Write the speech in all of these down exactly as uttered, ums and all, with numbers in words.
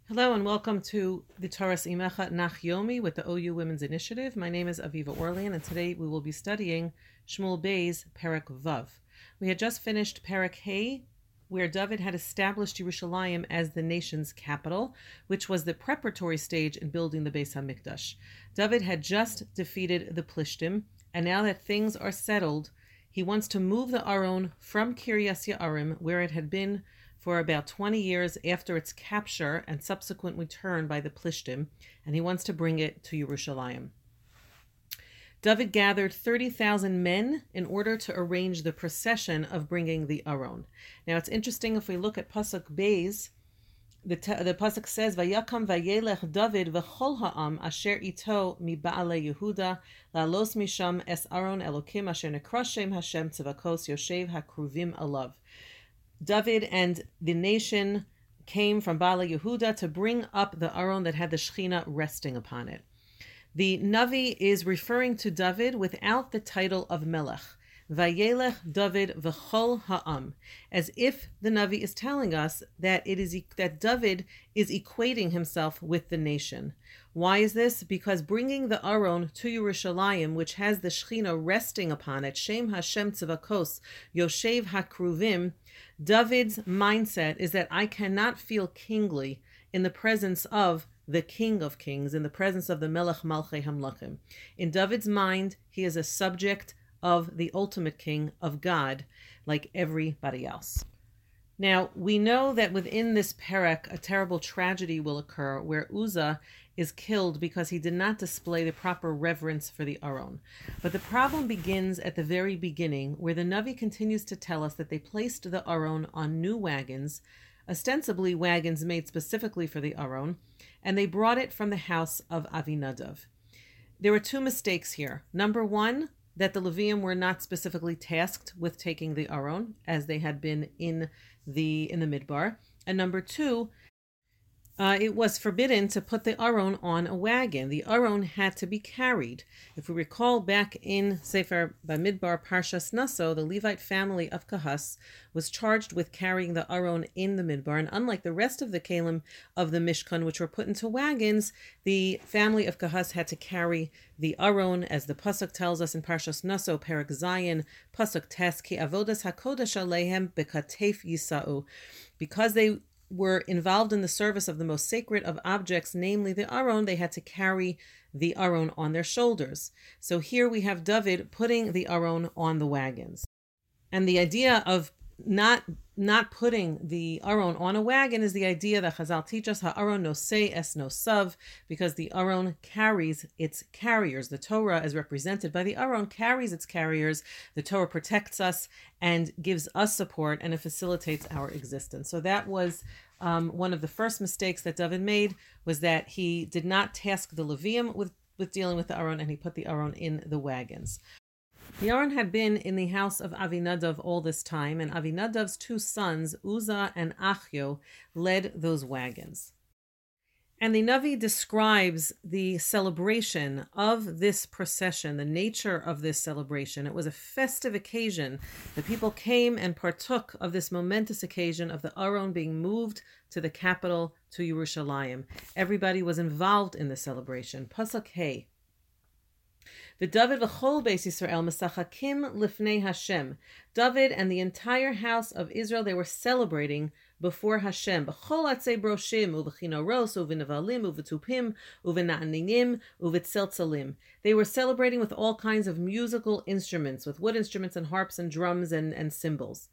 Hello and welcome to the Toras Imecha Nach Yomi with the O U Women's Initiative. My name is Aviva Orlean and today we will be studying Shmuel Bey's Perek Vav. We had just finished Perek Hey, where David had established Yerushalayim as the nation's capital, which was the preparatory stage in building the Beis HaMikdash. David had just defeated the Plishtim, and now that things are settled, he wants to move the Aron from Kiryas Ye'arim, where it had been for about twenty years after its capture and subsequent return by the Plishtim, and he wants to bring it to Yerushalayim. David gathered thirty thousand men in order to arrange the procession of bringing the Aron. Now it's interesting if we look at Pasuk Beis, the, the Pasuk says, Vayakam vayelech David v'chol ha'am asher ito mi ba'alei Yehuda la'los misham es Aron Elokim asher nekra shem Hashem tzivakos yoshev hakruvim alav. David and the nation came from Baalei Yehuda to bring up the Aron that had the Shechina resting upon it. The Navi is referring to David without the title of Melech. Vayelech David v'chol ha'am, as if the Navi is telling us that it is that David is equating himself with the nation. Why is this? Because bringing the Aron to Yerushalayim, which has the Shechina resting upon it, Shem Hashem Tzivakos Yoshev Hakruvim, David's mindset is that I cannot feel kingly in the presence of the King of Kings, in the presence of the Melech Malchei Hamlachim. In David's mind, he is a subject of the ultimate king, of God, like everybody else. Now, we know that within this perek, a terrible tragedy will occur where Uzzah is killed because he did not display the proper reverence for the Aron. But the problem begins at the very beginning, where the Navi continues to tell us that they placed the Aron on new wagons, ostensibly wagons made specifically for the Aron, and they brought it from the house of Avinadav. There were two mistakes here. Number one, that the Levium were not specifically tasked with taking the Aron, as they had been in the in the Midbar. And number two, uh, it was forbidden to put the Aron on a wagon. The Aron had to be carried. If we recall back in Sefer Bamidbar Parshas Naso, the Levite family of Kahas was charged with carrying the Aron in the Midbar, and unlike the rest of the Kalim of the Mishkan, which were put into wagons, the family of Kahas had to carry the Aron, as the Pasuk tells us in Parshas Naso, Perek Zayin, Pasuk Tes, Ki avodas hakodesh alehem bekatef yisa'u. Because they were involved in the service of the most sacred of objects, namely the Aron, they had to carry the Aron on their shoulders. So here we have David putting the Aron on the wagons. And the idea of not not putting the Aron on a wagon is the idea that Chazal teach us, Ha'aron nosei es nosav, because the Aron carries its carriers. The Torah, as represented by the Aron, carries its carriers. The Torah protects us and gives us support, and it facilitates our existence. So that was um, one of the first mistakes that David made, was that he did not task the Levium with, with dealing with the Aron, and he put the Aron in the wagons. The Aron had been in the house of Avinadav all this time, and Avinadav's two sons, Uzzah and Achio, led those wagons. And the Navi describes the celebration of this procession, the nature of this celebration. It was a festive occasion. The people came and partook of this momentous occasion of the Aron being moved to the capital, to Yerushalayim. Everybody was involved in the celebration. Pasuk Hey. V'David v'chol Beis Yisrael mesachakim lifnei Hashem. David and the entire house of Israel, they were celebrating before Hashem. B'chol atzei broshim uv'chinoros uv'nevalim uv'tupim uv'na'aninim uv'tzeltzalim. They were celebrating with all kinds of musical instruments, with wood instruments and harps and drums and, and cymbals.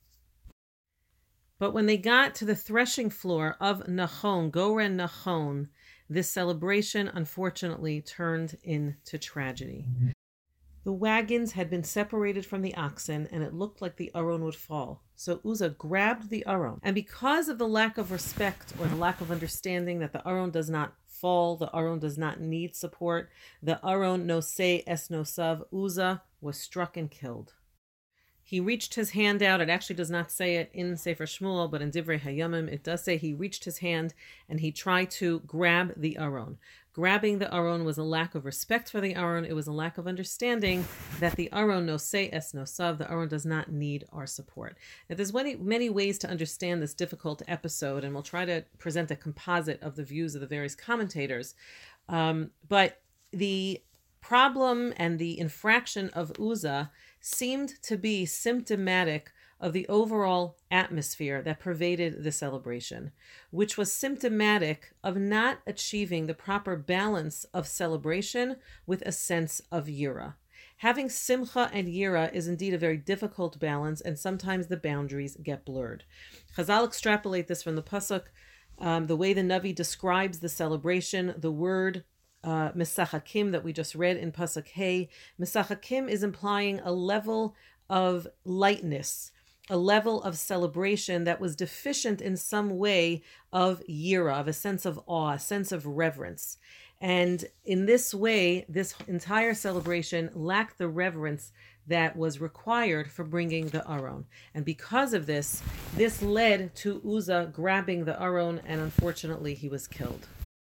But when they got to the threshing floor of Nachon, Goren Nachon, this celebration, unfortunately, turned into tragedy. The wagons had been separated from the oxen, and it looked like the Aron would fall. So Uzzah grabbed the Aron, and because of the lack of respect or the lack of understanding that the Aron does not fall, the Aron does not need support, the Aron nosei es nosav, Uzzah was struck and killed. He reached his hand out. It actually does not say it in Sefer Shmuel, but in Divrei Hayamim, it does say he reached his hand and he tried to grab the Aron. Grabbing the Aron was a lack of respect for the Aron. It was a lack of understanding that the Aron nosei es nosav, the Aron does not need our support. Now, there's many, many ways to understand this difficult episode, and we'll try to present a composite of the views of the various commentators. Um, but the problem and the infraction of Uzzah seemed to be symptomatic of the overall atmosphere that pervaded the celebration, which was symptomatic of not achieving the proper balance of celebration with a sense of yira. Having simcha and yira is indeed a very difficult balance, and sometimes the boundaries get blurred. Chazal extrapolate this from the pasuk, um, the way the Navi describes the celebration, the word uh, mesachakim that we just read in pasuk Hey. Mesachakim is implying a level of lightness, a level of celebration that was deficient in some way of yira, of a sense of awe, a sense of reverence. And in this way, this entire celebration lacked the reverence that was required for bringing the Aron. And because of this, this led to Uzzah grabbing the Aron, and unfortunately he was killed.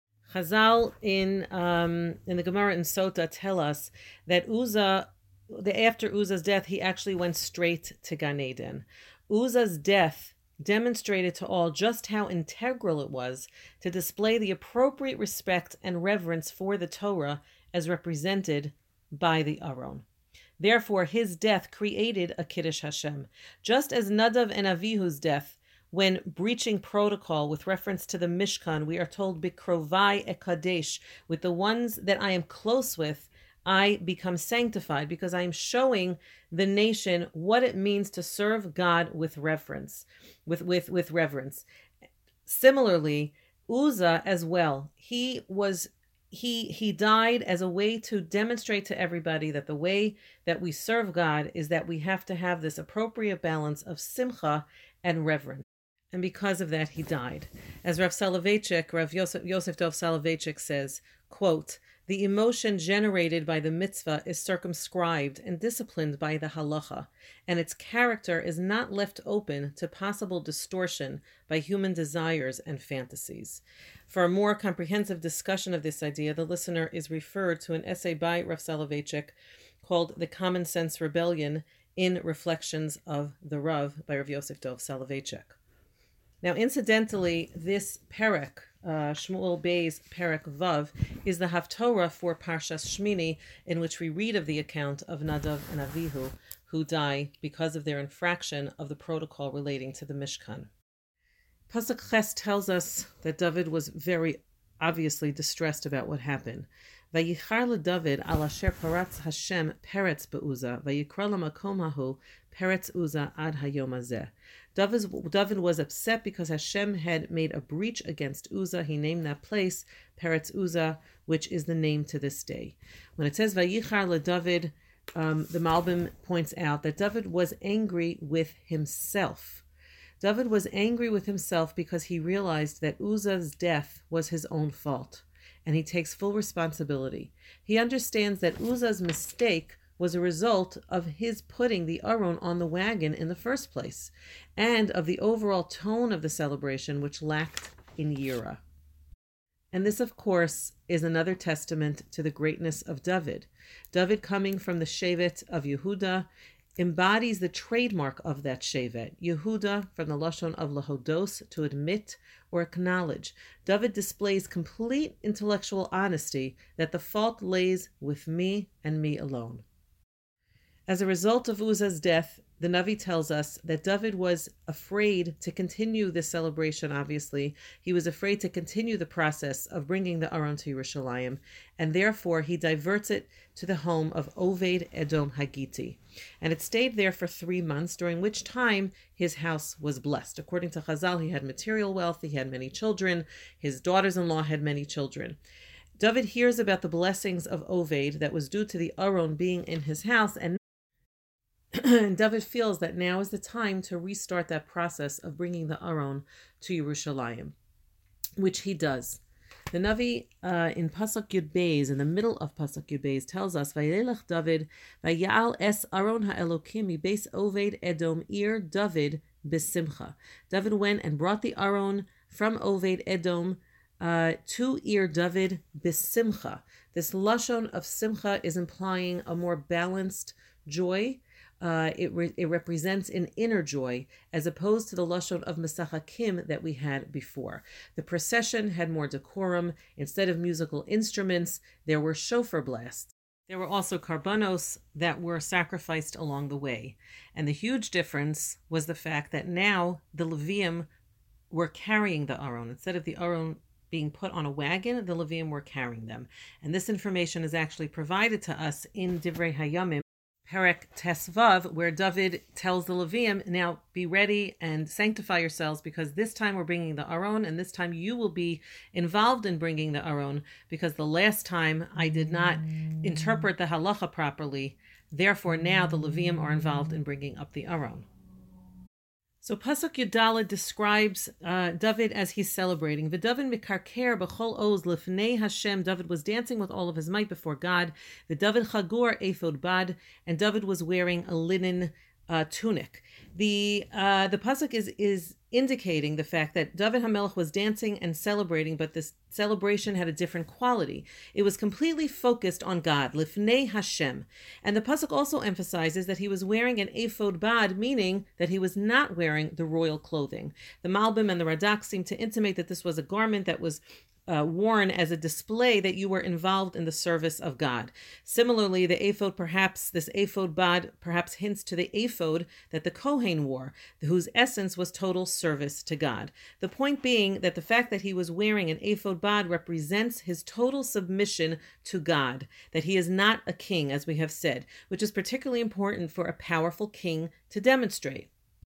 Chazal in um, in the Gemara in Sota tell us that Uzzah, The, after Uzzah's death, he actually went straight to Gan Eden. Uzzah's death demonstrated to all just how integral it was to display the appropriate respect and reverence for the Torah as represented by the Aron. Therefore, his death created a Kiddush Hashem. Just as Nadav and Avihu's death, when breaching protocol with reference to the Mishkan, we are told, Bikrovai ekadesh, with the ones that I am close with, I become sanctified, because I am showing the nation what it means to serve God with reverence, with, with, with reverence. Similarly, Uzzah as well, he was he he died as a way to demonstrate to everybody that the way that we serve God is that we have to have this appropriate balance of simcha and reverence. And because of that, he died. As Rav Soloveitchik, Rav Yosef, Yosef Dov Soloveitchik says, quote, "The emotion generated by the mitzvah is circumscribed and disciplined by the halacha, and its character is not left open to possible distortion by human desires and fantasies." For a more comprehensive discussion of this idea, the listener is referred to an essay by Rav Soloveitchik called "The Common Sense Rebellion in Reflections of the Rav" by Rav Yosef Dov Soloveitchik. Now, incidentally, this perek, uh, Shmuel Bey's perek Vav, is the Haftorah for Parshas Shmini, in which we read of the account of Nadav and Avihu, who die because of their infraction of the protocol relating to the Mishkan. Pasuk Ches tells us that David was very obviously distressed about what happened. Vayichar leDavid al asher paratz Hashem peretz beUzzah, vayikra lamakom hahu peretz Uzzah ad hayom hazeh. David was upset because Hashem had made a breach against Uzzah. He named that place Peretz Uzzah, which is the name to this day. When it says Vayichar leDavid, um, the Malbim points out that David was angry with himself. David was angry with himself because he realized that Uzzah's death was his own fault, and he takes full responsibility. He understands that Uzzah's mistake was a result of his putting the Aron on the wagon in the first place, and of the overall tone of the celebration, which lacked in Yira. And this, of course, is another testament to the greatness of David. David, coming from the Shevet of Yehuda, embodies the trademark of that Shevet. Yehuda, from the Lashon of lahodos, to admit or acknowledge. David displays complete intellectual honesty that the fault lays with me and me alone. As a result of Uzzah's death, the Navi tells us that David was afraid to continue this celebration, obviously. He was afraid to continue the process of bringing the Aron to Yerushalayim, and therefore he diverts it to the home of Oved Edom Hagiti. And it stayed there for three months, during which time his house was blessed. According to Chazal, he had material wealth, he had many children, his daughters-in-law had many children. David hears about the blessings of Oved that was due to the Aron being in his house, and And David feels that now is the time to restart that process of bringing the Aron to Yerushalayim, which he does. The Navi uh, in Pasuk Yud Beis, in the middle of Pasuk Yud Beis, tells us, Vayelech David, Vayal es Aron ha'elokim mibeis Oved Edom ir David besimcha. David went and brought the Aron from Oved Edom, uh, to Ir David bisimcha. This lashon of simcha is implying a more balanced joy. Uh, it, re- it represents an inner joy as opposed to the lashon of mesachakim that we had before. The procession had more decorum. Instead of musical instruments, there were shofar blasts. There were also karbanos that were sacrificed along the way. And the huge difference was the fact that now the Levium were carrying the Aron. Instead of the Aron being put on a wagon, the Levium were carrying them. And this information is actually provided to us in Divrei Hayamim, Perek Tesvav, where David tells the Levium, now be ready and sanctify yourselves, because this time we're bringing the Aron, and this time you will be involved in bringing the Aron, because the last time I did not interpret the halacha properly. Therefore, now the Levium are involved in bringing up the Aron. So Pasuk Yudala describes uh, David as he's celebrating. V'David mikarker b'chol oz lifnei Hashem. David was dancing with all of his might before God. V'David chagur ephod bad, and David was wearing a linen uh, tunic. The uh, the pasuk is is indicating the fact that David HaMelech was dancing and celebrating, but this celebration had a different quality. It was completely focused on God, lifnei Hashem. And the pasuk also emphasizes that he was wearing an ephod bad, meaning that he was not wearing the royal clothing. The Malbim and the Radak seem to intimate that this was a garment that was Uh, worn as a display that you were involved in the service of God. Similarly, the ephod, perhaps this ephod bad, perhaps hints to the ephod that the Kohen wore, whose essence was total service to God. The point being that the fact that he was wearing an ephod bad represents his total submission to God, that he is not a king, as we have said, which is particularly important for a powerful king to demonstrate.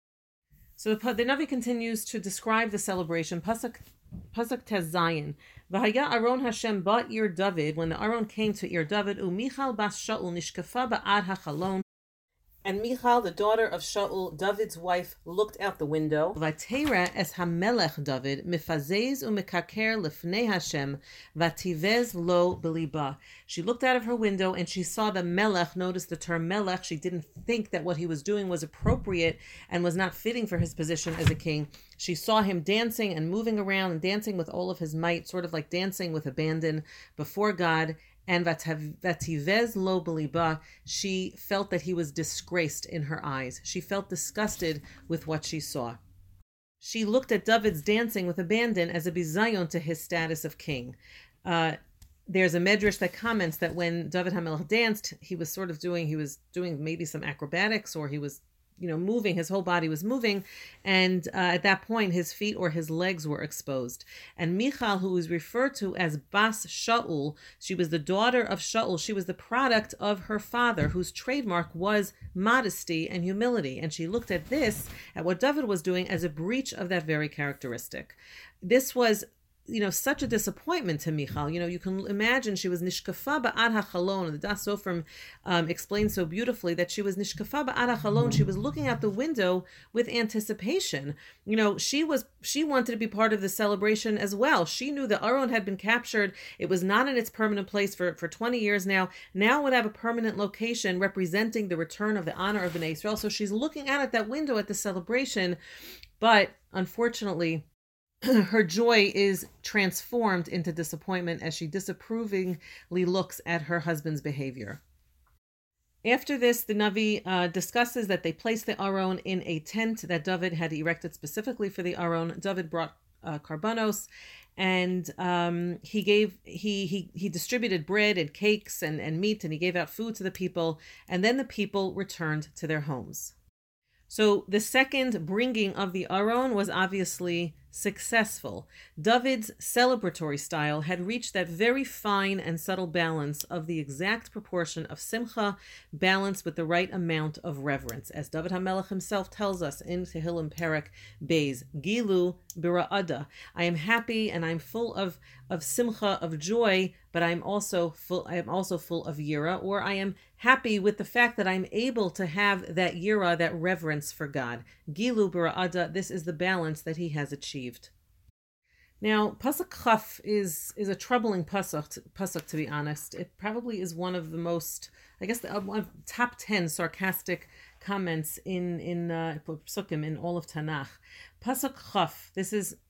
So the, the Navi continues to describe the celebration. Pasuk Pasuk Tez Zayin. V'haya Aron Hashem ba Ir David, when the Aron came to Ir David, u'Michal bas Shaul nishkafa ba'ad hachalon. And Michal, the daughter of Shaul, David's wife, looked out the window. Vatera es hamelech David, mifazez umekaker lifnei Hashem, vativez lo beliba. She looked out of her window and she saw the melech. Notice the term melech. She didn't think that what he was doing was appropriate and was not fitting for his position as a king. She saw him dancing and moving around and dancing with all of his might, sort of like dancing with abandon before God. And vativez lo beliba, she felt that he was disgraced in her eyes. She felt disgusted with what she saw. She looked at David's dancing with abandon as a bizayon to his status of king. Uh, there's a medrash that comments that when David HaMelech danced, he was sort of doing, he was doing maybe some acrobatics, or he was you know, moving, his whole body was moving. And uh, at that point, his feet or his legs were exposed. And Michal, who is referred to as Bas Shaul, she was the daughter of Shaul. She was the product of her father, whose trademark was modesty and humility. And she looked at this, at what David was doing, as a breach of that very characteristic. This was you know, such a disappointment to Michal. You know, you can imagine she was nishkafa ba'ad hachalon. The Das Sofrim um, explains so beautifully that she was nishkafa ba'ad hachalon. She was looking out the window with anticipation. You know, she was she wanted to be part of the celebration as well. She knew the Aron had been captured. It was not in its permanent place for, for twenty years now. Now it would have a permanent location representing the return of the honor of Bnei Israel. So she's looking out at that window at the celebration. But unfortunately, her joy is transformed into disappointment as she disapprovingly looks at her husband's behavior. After this, the Navi uh, discusses that they placed the Aron in a tent that David had erected specifically for the Aron. David brought uh, karbanos, and um, he gave he he he distributed bread and cakes and, and meat, and he gave out food to the people, and then the people returned to their homes. So the second bringing of the Aron was obviously successful. David's celebratory style had reached that very fine and subtle balance of the exact proportion of simcha balanced with the right amount of reverence. As David HaMelech himself tells us in Tehillim Perek Beis, Gilu Bira'ada. I am happy and I'm full of, of simcha, of joy, but I'm also full I am also full of yira, or I am happy with the fact that I'm able to have that yira, that reverence for God. Gilu Bira'ada, this is the balance that he has achieved. Now, Pasuk Chaf is is a troubling pasuk, pasuk to be honest. It probably is one of the most, I guess, the one of top ten sarcastic comments in in uh, Psukim in all of Tanakh. Pasuk Chaf. This is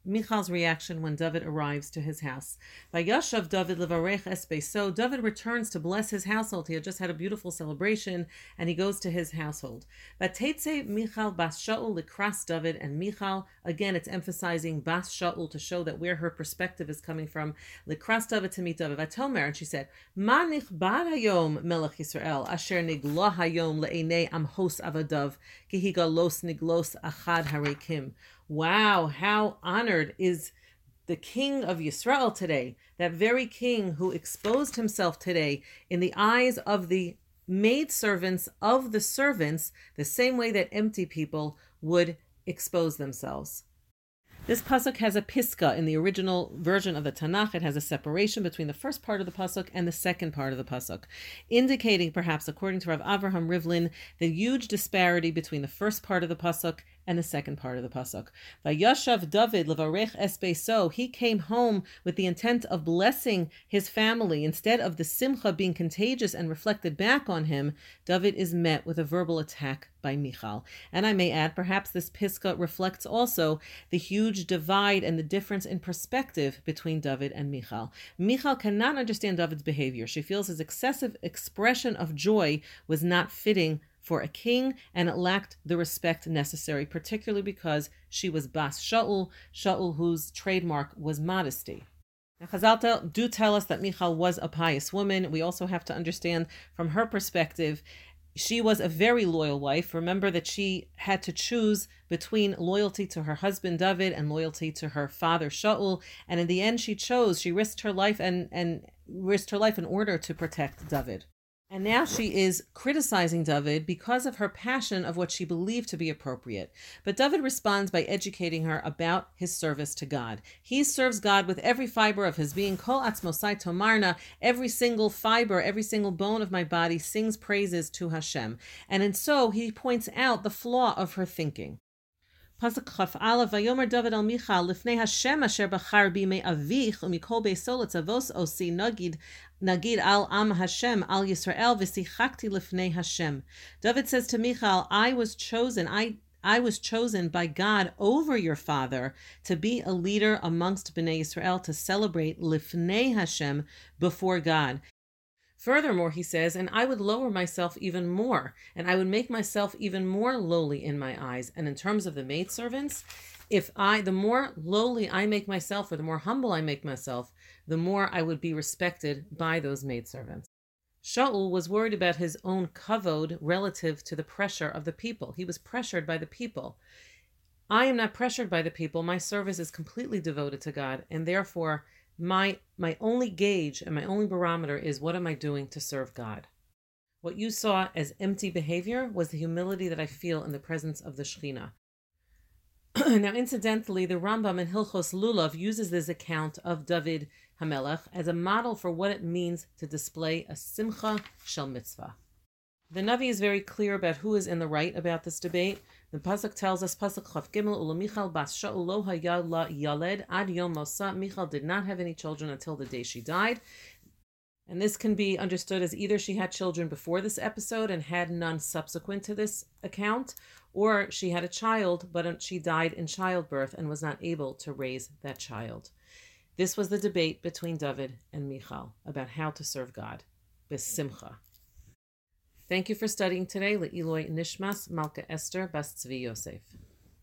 Michal's reaction when David arrives to his house. Vayashav David levarech es beiso. David returns to bless his household. He had just had a beautiful celebration, and he goes to his household. Vatetze Michal bas Shaul likras David, and Michal, again, it's emphasizing bas Shaul to show that where her perspective is coming from. Likras David to meet David. Vatomer, and she said, Ma nichbad hayom melech Yisrael asher nigla hayom le'enei amhos avadav ki higalos niglos achad harekim. Wow, how honored is the king of Yisrael today, that very king who exposed himself today in the eyes of the maidservants of the servants, the same way that empty people would expose themselves. This pasuk has a piska in the original version of the Tanakh. It has a separation between the first part of the pasuk and the second part of the pasuk, indicating perhaps, according to Rav Avraham Rivlin, the huge disparity between the first part of the pasuk and the second part of the pasuk. Vayashav David levarech es beiso. He came home with the intent of blessing his family. Instead of the simcha being contagious and reflected back on him, David is met with a verbal attack by Michal. And I may add, perhaps this piska reflects also the huge divide and the difference in perspective between David and Michal. Michal cannot understand David's behavior. She feels his excessive expression of joy was not fitting for a king, and it lacked the respect necessary, particularly because she was Bas Shaul, Shaul whose trademark was modesty. Now, Chazal do tell us that Michal was a pious woman. We also have to understand from her perspective, she was a very loyal wife. Remember that she had to choose between loyalty to her husband David and loyalty to her father Shaul, and in the end she chose, she risked her life and, and risked her life in order to protect David. And now she is criticizing David because of her passion of what she believed to be appropriate. But David responds by educating her about his service to God. He serves God with every fiber of his being. Kol atzmosai tomarna, every single fiber, every single bone of my body sings praises to Hashem. And in so he points out the flaw of her thinking. Pasuk Chaf Aleph, Vayomer David al Michal lifnei Hashem asher bachar bimei avich umikol beisol etzavos osi nagid nagid al am Hashem al Yisrael v'sichakti lifnei Hashem. David says to Michal, I was chosen, I I was chosen by God over your father to be a leader amongst Bnei Yisrael, to celebrate lifnei Hashem, before God. Furthermore, he says, and I would lower myself even more, and I would make myself even more lowly in my eyes. And in terms of the maidservants, if I, the more lowly I make myself, or the more humble I make myself, the more I would be respected by those maidservants. Shaul was worried about his own kavod relative to the pressure of the people. He was pressured by the people. I am not pressured by the people. My service is completely devoted to God, and therefore My my only gauge and my only barometer is, what am I doing to serve God? What you saw as empty behavior was the humility that I feel in the presence of the Shekhinah. Now, incidentally, the Rambam in Hilchos Lulav uses this account of David HaMelech as a model for what it means to display a simcha shel mitzvah. The Navi is very clear about who is in the right about this debate. The pasuk tells us, pasuk Chaf Gimel, Ula Michal bas Shaul lo haya la yaled ad yom mosa. Michal did not have any children until the day she died. And this can be understood as either she had children before this episode and had none subsequent to this account, or she had a child, but she died in childbirth and was not able to raise that child. This was the debate between David and Michal about how to serve God. Besimcha. Thank you for studying today. Le'iloi Nishmas Malka Esther Bas Tzvi Yosef.